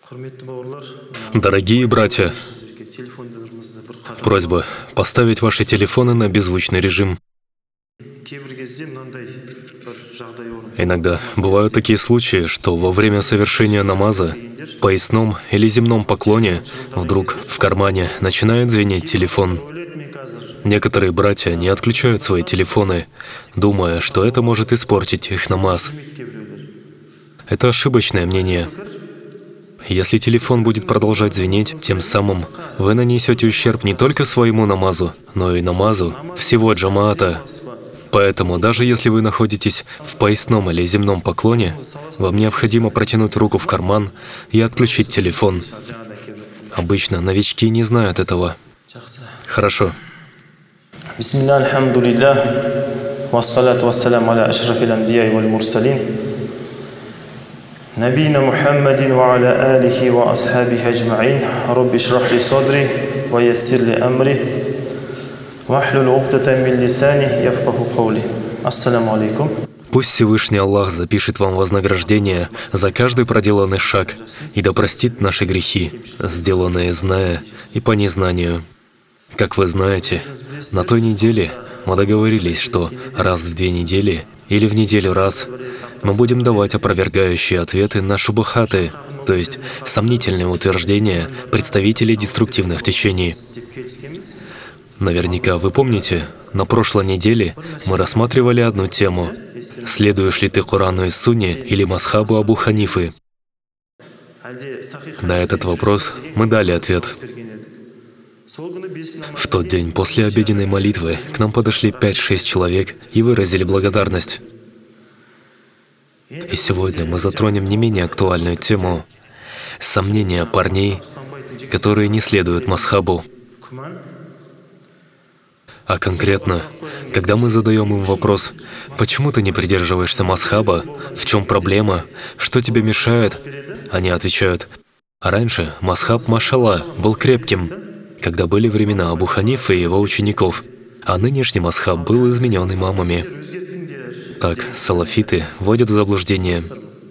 Дорогие братья, просьба поставить ваши телефоны на беззвучный режим. Иногда бывают такие случаи, что во время совершения намаза, поясном или земном поклоне, вдруг в кармане начинает звенеть телефон. Некоторые братья не отключают свои телефоны, думая, что это может испортить их намаз. Это ошибочное мнение. Если телефон будет продолжать звенеть, тем самым вы нанесете ущерб не только своему намазу, но и намазу всего джамаата. Поэтому даже если вы находитесь в поясном или земном поклоне, вам необходимо протянуть руку в карман и отключить телефон. Обычно новички не знают этого. Хорошо. Бисмилlah, альхамдулиллах, вассалату вассаляму аля ашрафил анбияи валь мурсалин, набийна Мухаммадин ва аля алихи ва асхабихи аджмаин, рабби шрах ли садри, ва яссир ли амри, вахлюл угдатан мин лисани, яфкаху каули. Ассаляму алейкум. Пусть Всевышний Аллах запишет вам вознаграждение за каждый проделанный шаг и да простит наши грехи, сделанные зная и по незнанию. Как вы знаете, на той неделе мы договорились, что раз в 2 недели или в неделю раз мы будем давать опровергающие ответы на шубухаты, то есть сомнительные утверждения представителей деструктивных течений. Наверняка вы помните, на прошлой неделе мы рассматривали одну тему: следуешь ли ты Корану и Сунне или Мазхабу Абу Ханифы? На этот вопрос мы дали ответ. В тот день после обеденной молитвы к нам подошли 5-6 человек и выразили благодарность. И сегодня мы затронем не менее актуальную тему — сомнения парней, которые не следуют Мазхабу. А конкретно, когда мы задаем им вопрос: «Почему ты не придерживаешься Мазхаба? В чем проблема? Что тебе мешает?» Они отвечают: «А раньше Мазхаб, машалла, был крепким, когда были времена Абу Ханифы и его учеников, а нынешний Мазхаб был изменен имамами». Так салафиты вводят в заблуждение.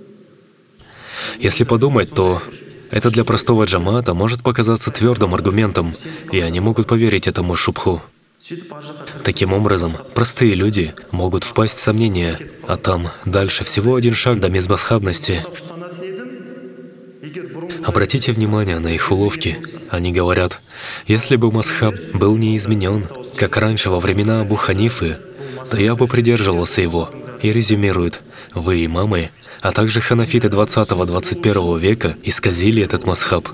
Если подумать, то это для простого джамаата может показаться твердым аргументом, и они могут поверить этому шубху. Таким образом, простые люди могут впасть в сомнения, а там дальше всего 1 шаг до безмазхабности. Обратите внимание на их уловки. Они говорят: если бы Мазхаб был не изменен, как раньше во времена Абу Ханифы, то я бы придерживался его. И резюмируют: вы, имамы, а также ханафиты 20-21 века исказили этот Мазхаб.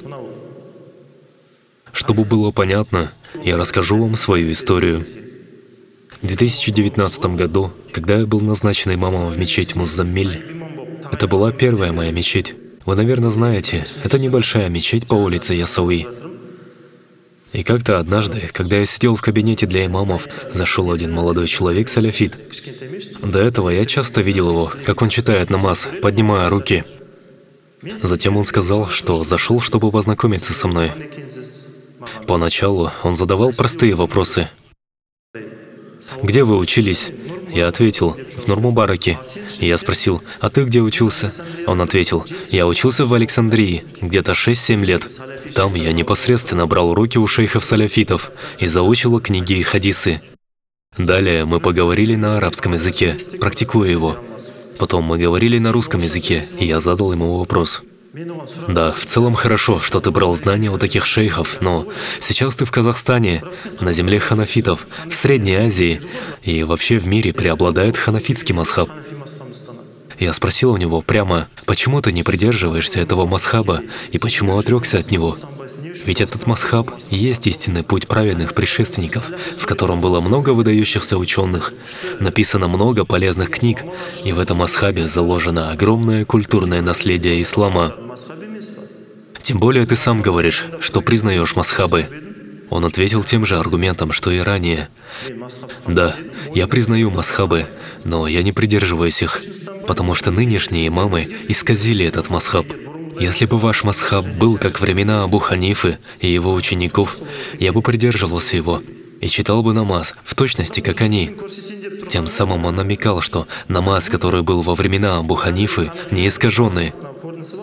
Чтобы было понятно, я расскажу вам свою историю. В 2019 году, когда я был назначен имамом в мечеть Муззаммиль, это была первая моя мечеть. Вы, наверное, знаете, это небольшая мечеть по улице Ясауи. И как-то однажды, когда я сидел в кабинете для имамов, зашел один молодой человек-саляфит. До этого я часто видел его, как он читает намаз, поднимая руки. Затем он сказал, что зашел, чтобы познакомиться со мной. Поначалу он задавал простые вопросы. «Где вы учились?» Я ответил: «В Нур-Мубараке». Я спросил: «А ты где учился?» Он ответил: «Я учился в Александрии, где-то 6-7 лет. Там я непосредственно брал уроки у шейхов-саляфитов и заучил книги и хадисы. Далее мы поговорили на арабском языке, практикуя его. Потом мы говорили на русском языке, и я задал ему вопрос. Да, в целом хорошо, что ты брал знания у таких шейхов, но сейчас ты в Казахстане, на земле ханафитов, в Средней Азии, и вообще в мире преобладает ханафитский мазхаб. Я спросил у него прямо: почему ты не придерживаешься этого мазхаба и почему отрекся от него? Ведь этот мазхаб и есть истинный путь праведных предшественников, в котором было много выдающихся ученых, написано много полезных книг, и в этом мазхабе заложено огромное культурное наследие ислама. Тем более ты сам говоришь, что признаешь мазхабы». Он ответил тем же аргументом, что и ранее. «Да, я признаю мазхабы, но я не придерживаюсь их, потому что нынешние имамы исказили этот мазхаб. Если бы ваш мазхаб был как времена Абу Ханифы и его учеников, я бы придерживался его и читал бы намаз в точности, как они». Тем самым он намекал, что намаз, который был во времена Абу Ханифы, не искаженный.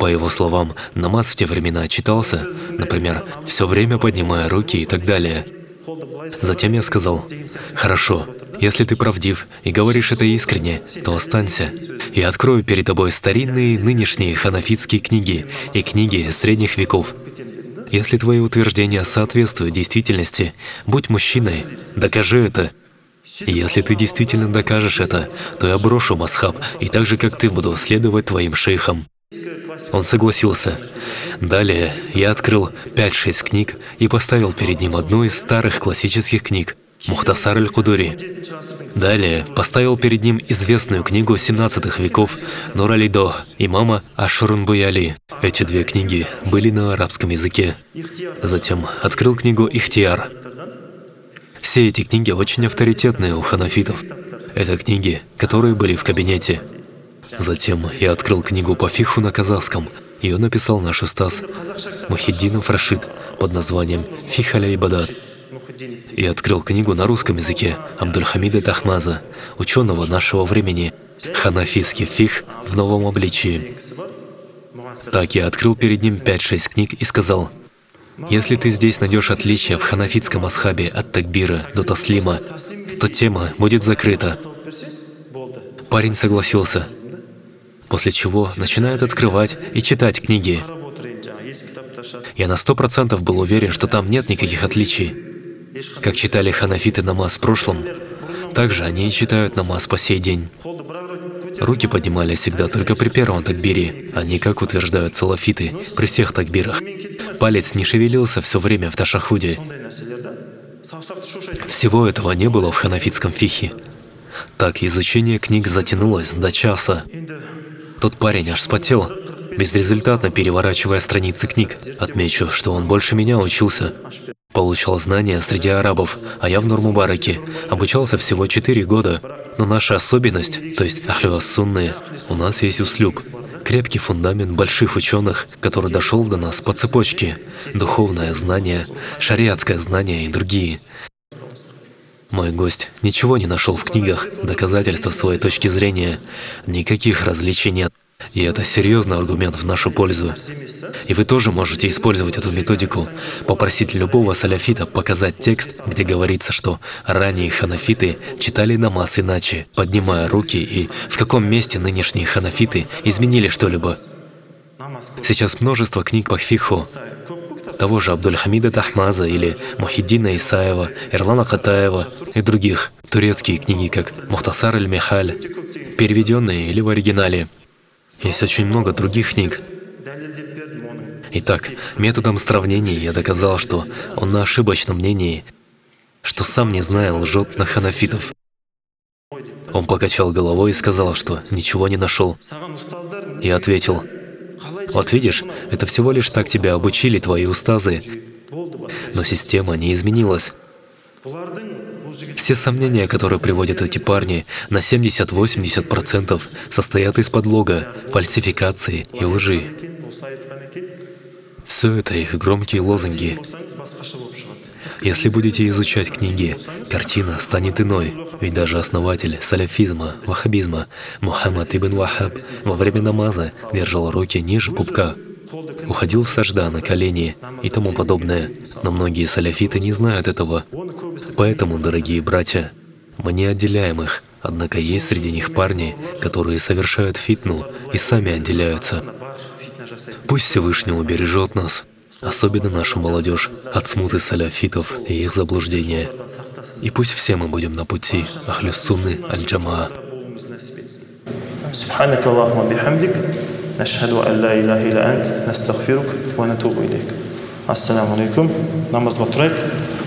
По его словам, намаз в те времена читался, например, все время поднимая руки и так далее. Затем я сказал: «Хорошо, если ты правдив и говоришь это искренне, то останься. Я открою перед тобой старинные нынешние ханафитские книги и книги средних веков. Если твои утверждения соответствуют действительности, будь мужчиной, докажи это. И если ты действительно докажешь это, то я брошу масхаб, и так же, как ты, буду следовать твоим шейхам». Он согласился. Далее я открыл 5-6 книг и поставил перед ним одну из старых классических книг «Мухтасар аль-Кудури». Далее поставил перед ним известную книгу 17 веков «Нур аль-До» имама Аш-Шурунбуяли. Эти две книги были на арабском языке. Затем открыл книгу «Ихтияр». Все эти книги очень авторитетные у ханафитов. Это книги, которые были в кабинете. Затем я открыл книгу по фиху на казахском. Ее написал наш устаз Мухиддинов Рашид под названием «Фих аля-ибадат». И открыл книгу на русском языке Абдуль-Хамида Тахмаза, ученого нашего времени, «Ханафитский фих в новом обличии». Так я открыл перед ним 5-6 книг и сказал: «Если ты здесь найдешь отличия в ханафитском асхабе от такбира до таслима, то тема будет закрыта». Парень согласился, после чего начинает открывать и читать книги. Я на 100% был уверен, что там нет никаких отличий. Как читали ханафиты намаз в прошлом, так же они и читают намаз по сей день. Руки поднимались всегда только при первом такбире, а не, как утверждают салафиты, при всех такбирах. Палец не шевелился все время в ташахуде. Всего этого не было в ханафитском фихе. Так изучение книг затянулось до часа. Тот парень аж вспотел, безрезультатно переворачивая страницы книг. Отмечу, что он больше меня учился. Получал знания среди арабов, а я в Нур-Мубараке обучался всего 4 года. Но наша особенность, то есть ахлю ас-сунны, у нас есть услюб, крепкий фундамент больших ученых, который дошел до нас по цепочке, духовное знание, шариатское знание и другие. Мой гость ничего не нашел в книгах, доказательства своей точки зрения, никаких различий нет. И это серьезный аргумент в нашу пользу. И вы тоже можете использовать эту методику, попросить любого саляфита показать текст, где говорится, что ранние ханафиты читали намаз иначе, поднимая руки, и в каком месте нынешние ханафиты изменили что-либо. Сейчас множество книг по фиху, того же Абдуль-Хамида Тахмаза или Мухиддина Исаева, Эрлана Катаева и других, турецкие книги, как Мухтасар аль-Михаль, переведенные или в оригинале. Есть очень много других книг. Итак, методом сравнений я доказал, что он на ошибочном мнении, что сам, не зная, лжет на ханафитов. Он покачал головой и сказал, что ничего не нашел. Я ответил: «Вот видишь, это всего лишь так тебя обучили твои устазы, но система не изменилась. Все сомнения, которые приводят эти парни, на 70–80% состоят из подлога, фальсификации и лжи. Все это их громкие лозунги. Если будете изучать книги, картина станет иной, ведь даже основатель саляфизма, ваххабизма Мухаммад ибн Вахаб во время намаза держал руки ниже пупка, уходил в сажда на колени и тому подобное. Но многие саляфиты не знают этого. Поэтому, дорогие братья, мы не отделяем их, однако есть среди них парни, которые совершают фитну и сами отделяются. Пусть Всевышний убережет нас, особенно нашу молодежь, от смуты саляфитов и их заблуждения. И пусть все мы будем на пути ахлю сунны аль-джамаа. سبحانك اللهم وبحمدك نشهد أن لا إله إلا أنت نستغفرك ونتوب إليك. السلام عليكم. Namazga turaylik.